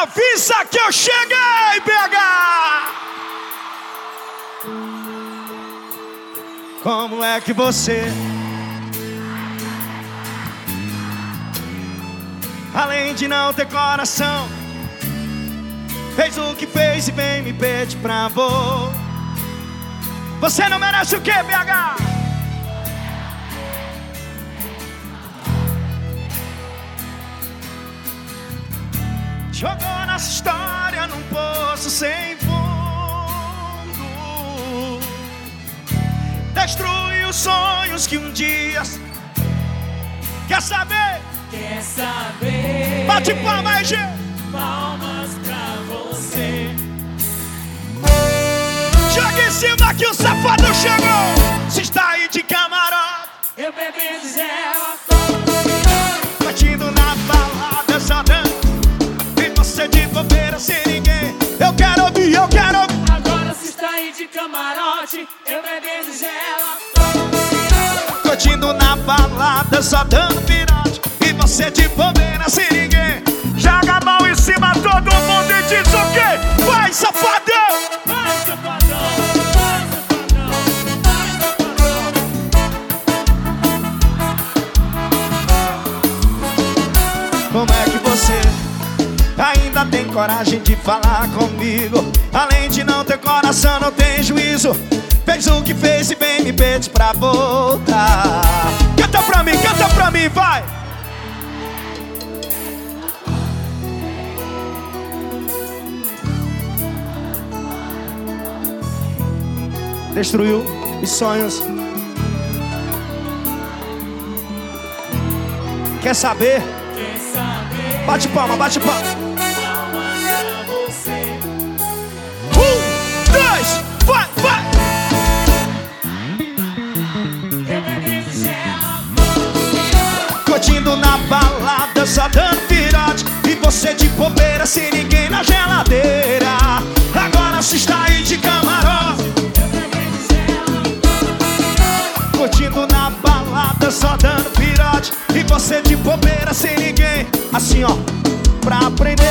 avisa que eu cheguei, BH! Como é que você, além de não ter coração, fez o que fez e vem me pedir pra avô? Você não merece o quê, BH? Jogou nossa história num poço sem fundo, destruiu os sonhos que um dia... Quer saber? Quer saber? Bate palmas, gente! Palmas pra você. Joga em cima que o safado chegou. Se está aí de camarote, Eu bebendo gel, batindo na balada, só dando. E você de bobeira sem ninguém. Eu quero ouvir, eu quero ouvir. agora se está aí de camarote. Eu bebendo gel, Curtindo na balada, só dando pirote. E você de bobeira sem ninguém. Joga a mão em cima, todo mundo e diz o quê? Vai, safadão! vai safadão, vai safadão, vai safadão. Como é que você ainda tem coragem de falar comigo? Além de não ter coração, não tem juízo. Fez o que fez e vem me pedir pra voltar. Canta pra mim, vai! Destruiu os sonhos. Quer saber? Quer saber? Bate palma, bate palma. Palmas pra você. 1, 2, vai, vai! Eu bebendo gel, Curtindo na balada, só dando pirote. E você de bobeira, sem ninguém na geladeira. Agora se está aí de camarote. Curtindo na balada, só dando pirote. E você de bobeira, sem ninguém. Assim ó, pra aprender.